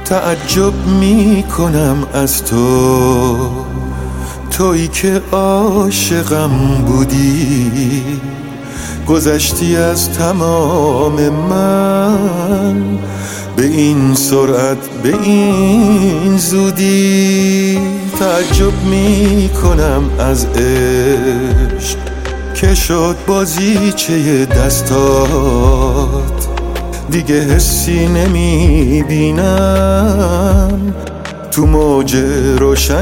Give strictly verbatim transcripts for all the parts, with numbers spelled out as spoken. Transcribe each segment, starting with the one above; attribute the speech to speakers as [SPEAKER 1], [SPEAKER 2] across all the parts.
[SPEAKER 1] تعجب می کنم از تو، تویی که عاشقم بودی، گذشتی از تمام من به این سرعت، به این زودی. تعجب می کنم از عشق که شد بازیچه دستات، دیگه حسی نمی بینم تو موج روشن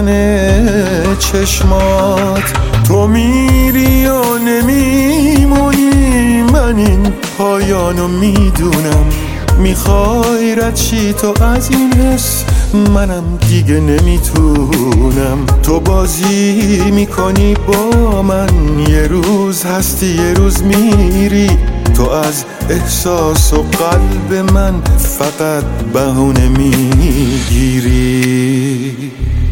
[SPEAKER 1] چشمات. تو میری و نمیمونی، من این پایانو میدونم، میخوای رد شی تو از این حس، منم دیگه نمیتونم. تو بازی میکنی با من، یه روز هستی یه روز میری، تو از احساس و قلب من فقط بهونه میگیری.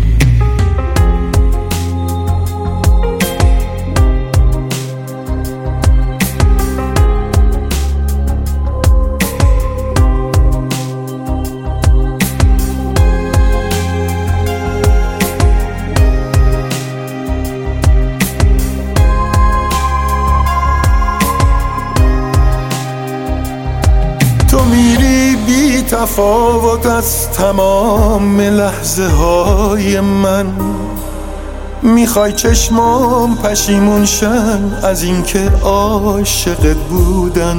[SPEAKER 1] تو میری بی تفاوت از تمام لحظه های من، میخوای چشمام پشیمون شن از اینکه عاشقت بودن.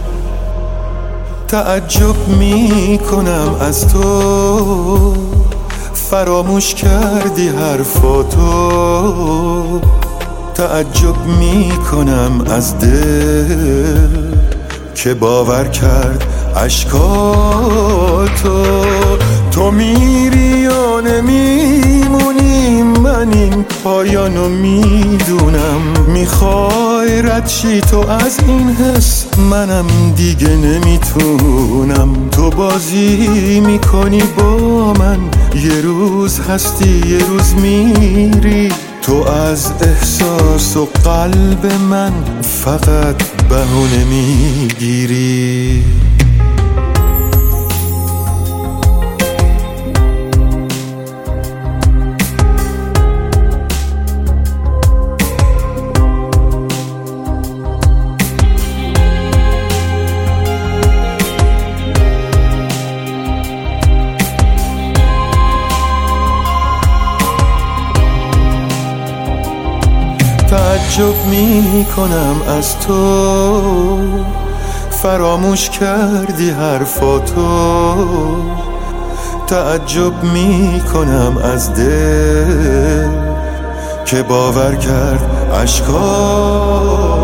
[SPEAKER 1] تعجب میکنم از تو، فراموش کردی حرفاتو. تعجب میکنم از دل که باور کرد عشقاتو. تو میری و نمیمونی، من این پایانو میدونم، میخوای رد شی تو از این حس، منم دیگه نمیتونم. تو بازی میکنی با من، یه روز هستی یه روز میری، تو از احساس و قلب من فقط بهونه میگیری. تعجب می کنم از تو، فراموش کردی حرفاتو. تعجب می کنم از دل که باور کرد عشقاتو.